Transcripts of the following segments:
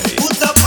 Caddy.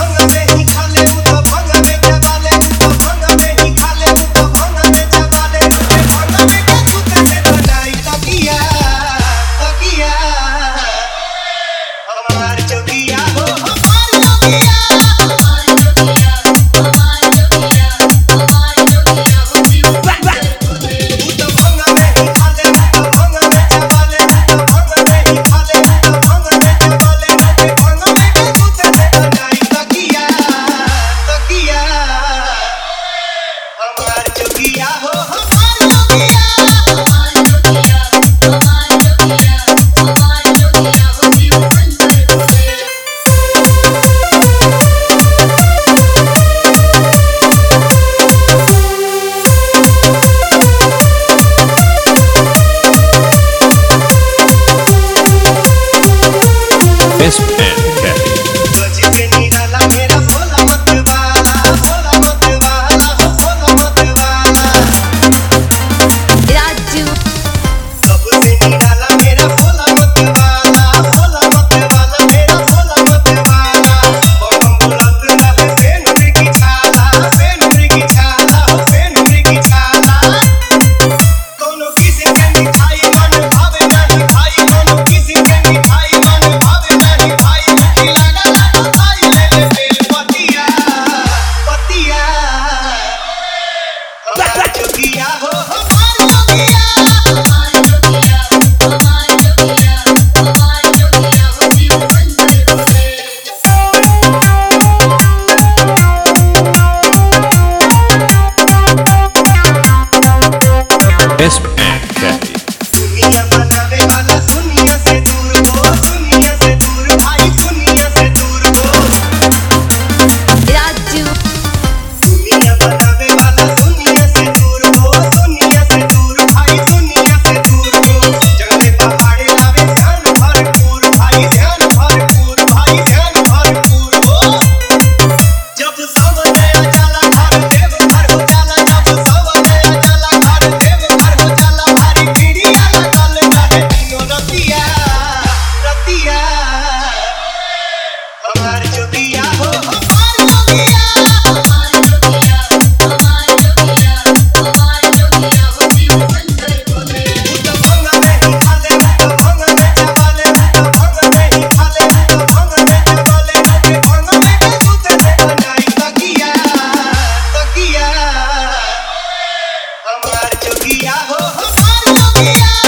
Best and Caddy. Best and Caddy. दुनिया बनावे वाला दुनिया से दूर हो, दुनिया से दूर भाई, दुनिया से दूर हो। दुनिया बनावे वाला दुनिया से दूर हो, दुनिया से दूर भाई, दुनिया से दूर हो। जंगले पहाड़े लावे ध्यान भरपूर भाई, ध्यान भरपूर भाई, ध्यान भरपूर हो। जब सवनया जाला घर देव घर हो जाला, जब सवनया जाला घर देव घर हो जाला। भारी पीड़िया लगल रहे तीनों रतिया, रतिया हमार जोगिया हो, हमार जोगिया, हमार जोगिया, हमार जोगिया, हमार जोगिया हो जीव संतर बोले। तो भंगा नहीं खाले, तो भंगा में चबाले, तो भंगा नहीं खाले, तो भंगा में चबाले। भंगा में दूध से बनाई तकिया, तकिया हमार जोगिया हो, हमार जोगिया।